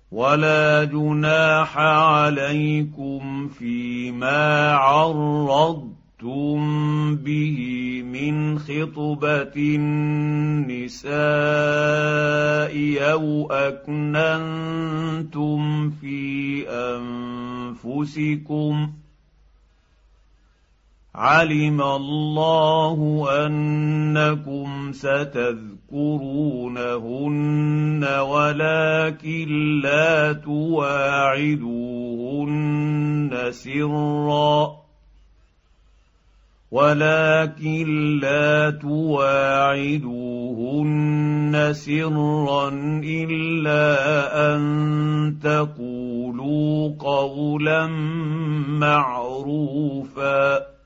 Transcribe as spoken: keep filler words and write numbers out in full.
ولا جناح عليكم فيما عرضتم به من خطبة النساء أو أكننتم في أنفسكم علم الله أنكم ستذكرونهن ولكن لا تواعدوهن سرا ولكن لا تواعدوهن سرا إلا أن تقولوا قولا معروفا